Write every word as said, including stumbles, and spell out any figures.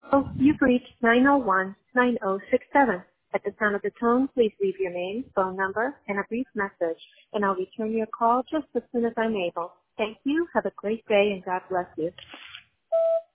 Oh, you've reached nine oh one, nine oh six seven. At the sound of the tone, please leave your name, phone number, and a brief message, and I'll return your call just as soon as I'm able. Thank you. Have a great day, and God bless you.